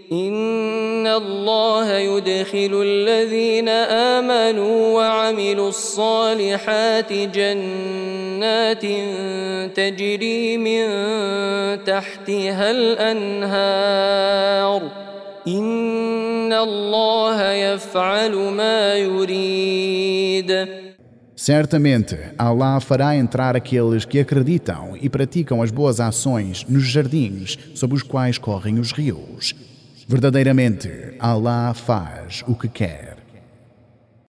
إن الله يدخل الذين آمنوا وعملوا الصالحات جنات تجري من تحتها الأنهار إن الله يفعل ما يريد. Certamente, Allah fará entrar aqueles que acreditam e praticam as boas ações nos jardins sob os quais correm os rios. Verdadeiramente, Allah faz o que quer.